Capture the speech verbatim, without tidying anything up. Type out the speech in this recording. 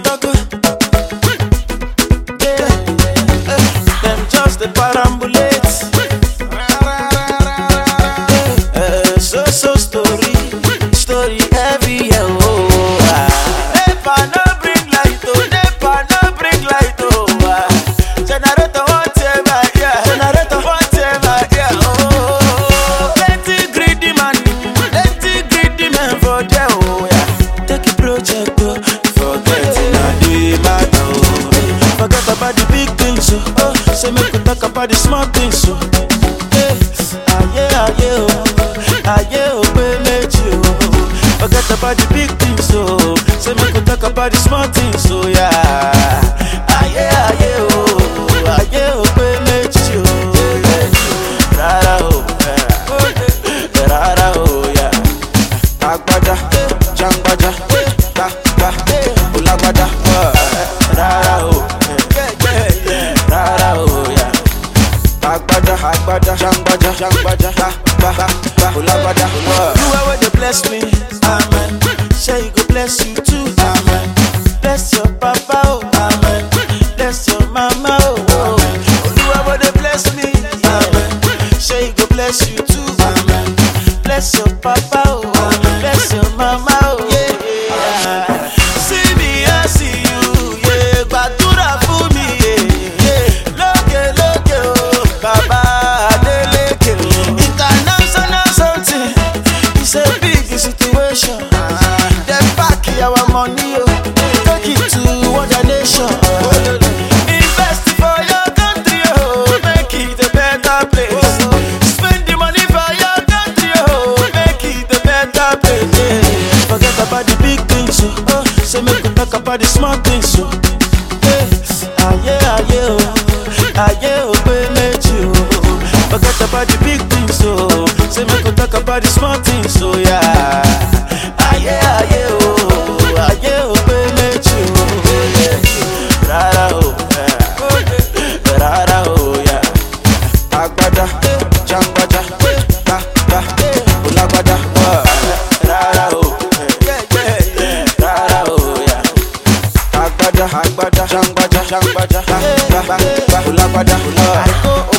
talk. Yeah, them just the parambulate. Uh, so so story, story heavy. Yeah, oh, ah. Never no bring light, oh, never no bring light, oh. Ah. Generator whatever, yeah. Generator whatever, yeah. Oh, plenty greedy man, plenty greedy man for there, oh yeah. Take a project, oh, forget it, not do matter, oh. Forget about the big things, oh. Oh, say make we talk about the small things, oh. Yeah, ah yeah, ah yeah, oh, ah yeah, oh, baby, oh. Forget about the big things, oh. Say make we talk about the small things, oh yeah. Ah yeah, ah yeah, oh, ah yeah, oh, baby, oh. Rara, oh, yeah. Rara, oh, yeah. Agbada, Jangbaja, ba ba, Ulagbada, Rara, oh, Rara, oh, yeah. Agbada, Agbada, Jangbaja, Jangbaja, ba ba ba, Ulagbada. You are where they bless me, amen. Say you go bless you too, amen. Bless your papa, oh, amen. Bless your mama, oh, oh. You are where they bless me, amen. Say you go bless you too, amen. Bless your papa, oh, amen. Bless your mama, oh, yeah. See me, I see you, yeah. Gbàdúrà fún mi, yeah. Lókè, lókè, oh, Baba Adeleke. International something, it's a big situation. Them back our money, oh, take it to other nation. Invest for your country, oh, make it a better place. Spend the money for your country, oh, make it a better place. Yeah. Forget about the big things, oh, oh. Say make we talk about the small things, oh. Yeah. Ah yeah, ah yeah, oh, ah yeah, oh, baby, oh. Forget about the big things, oh. Say make we talk about the small things, oh yeah. Ah yeah, ah yeah, oh, ah yeah, oh, baby, oh, yeah. Rara, oh, yeah. Rara, oh, yeah. Agbada, Jangbaja, ba ba, Ulagbada, Rara, oh, Rara, oh, yeah. Agbada, Agbada, Jangbaja, Jangbaja, ba ba ba, Ulagbada,